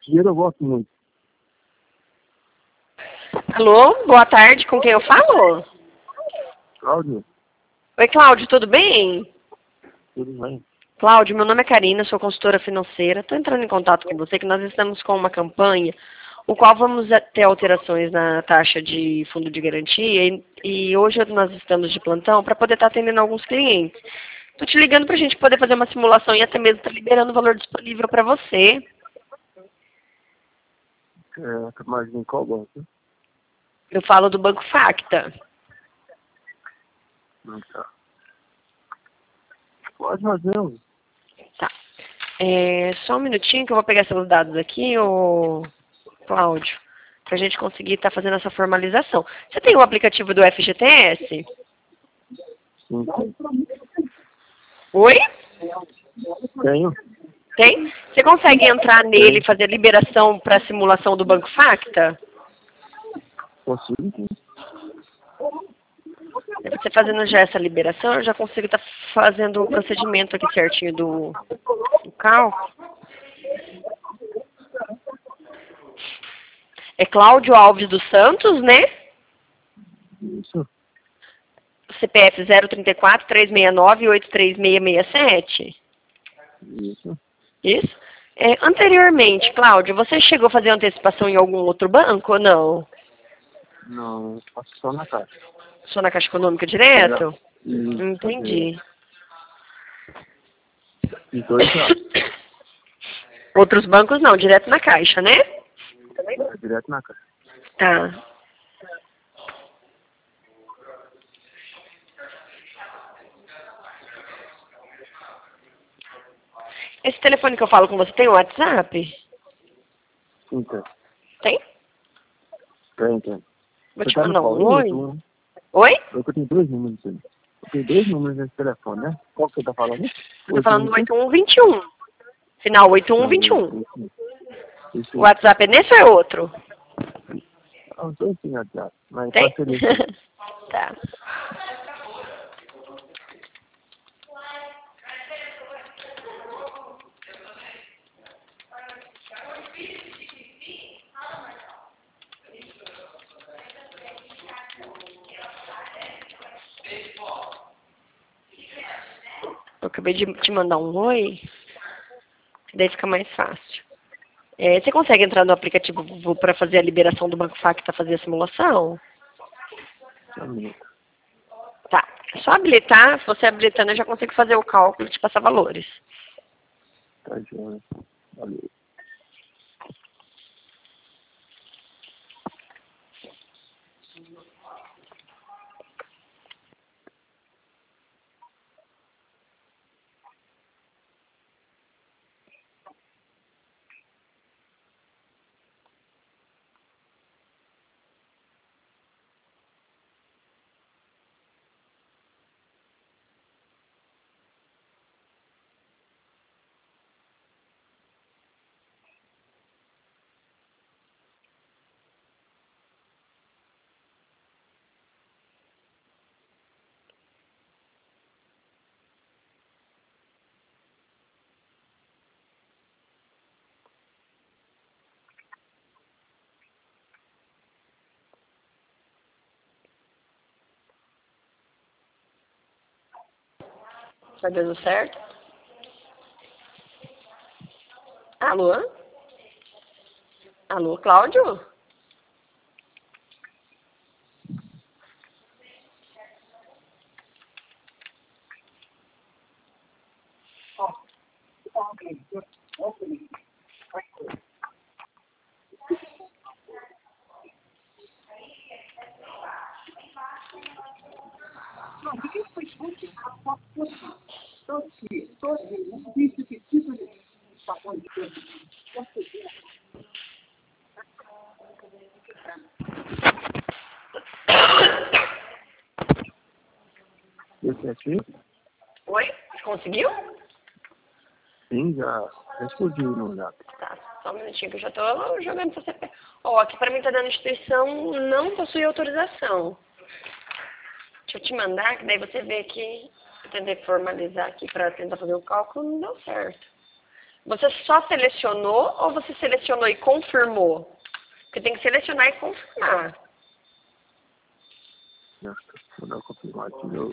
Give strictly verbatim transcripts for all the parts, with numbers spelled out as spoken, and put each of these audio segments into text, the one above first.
Dinheiro eu gosto muito. Alô, boa tarde, com quem eu falo? Cláudio, Oi, Cláudio, tudo bem? tudo bem? Cláudio, meu nome é Karina, sou consultora financeira. Estou entrando em contato com você que nós estamos com uma campanha, o qual vamos ter alterações na taxa de fundo de garantia e, e hoje nós estamos de plantão para poder estar atendendo alguns clientes. Estou te ligando para a gente poder fazer uma simulação e até mesmo estar liberando o valor disponível para você. É, mas em qual banco? Eu falo do Banco Facta. Não tá. Pode fazer, um. Tá. É, só um minutinho que eu vou pegar seus dados aqui, ô Cláudio, para a gente conseguir estar fazendo essa formalização. Você tem o aplicativo do F G T S? Sim. Oi? Tenho. Tem? Você consegue entrar nele e fazer a liberação para a simulação do Banco Facta? Consigo, sim. Você fazendo já essa liberação, eu já consigo estar fazendo o procedimento aqui certinho do, do cálculo. É Cláudio Alves dos Santos, né? Isso. C P F zero trinta e quatro, trezentos e sessenta e nove, oitenta e três mil seiscentos e sessenta e sete. Isso. Isso? É, anteriormente, Cláudio, você chegou a fazer antecipação em algum outro banco ou não? Não, faço só na caixa. Só na Caixa Econômica direto? E Entendi. E dois reais. Outros bancos não, direto na Caixa, né? É, direto na caixa. Tá. Esse telefone que eu falo com você tem o WhatsApp? Sim, tem. Tem? Tem, tem. Vou Você te tá no mandar um Paulinho, oi. tu? Oi? Eu que tenho dois números, sim. Eu tenho dois números nesse telefone, né? Qual que você tá falando? Eu tô falando do oito um oito um dois um. Final oito um Não, dois um. esse, esse, esse, O WhatsApp é nesse ou é outro? ah, os dois sim, WhatsApp. Mas Tem? qual seria esse? Tá. Eu acabei de te mandar um oi, que daí fica mais fácil. É, você consegue entrar no aplicativo para fazer a liberação do Banco Facta, fazer a simulação? Só um minuto. Tá. É só habilitar. Se você habilitando, eu já consigo fazer o cálculo e te passar valores. Tá, joia. Valeu. Tá dando certo? Alô? Alô, Cláudio? Esse aqui? Oi? Conseguiu? Sim, já respondi no zap. Tá, só um minutinho que eu já tô jogando seu C P F. Ó, aqui pra mim tá dando instituição não possui autorização. Deixa eu te mandar, que daí você vê que eu tentei formalizar aqui pra tentar fazer o cálculo, não deu certo. Você só selecionou ou você selecionou e confirmou? Porque tem que selecionar e confirmar. Nossa, vou dar uma confirmada aqui no...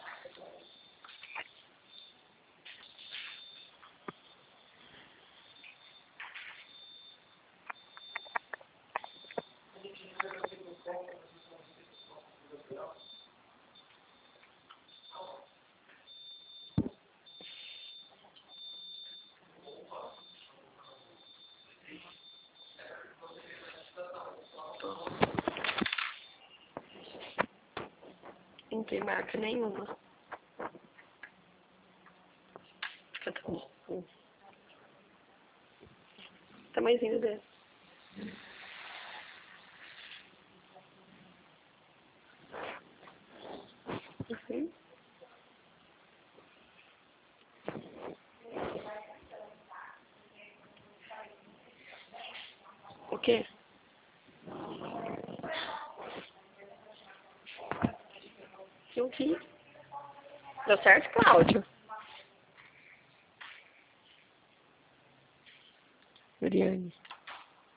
Não tem marca nenhuma. Fica tão... tamanhozinho dele. Assim. O quê? Eu vi. Deu certo, Cláudio? Mariane.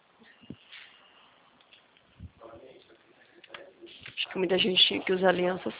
Acho que muita gente tinha que usar aliança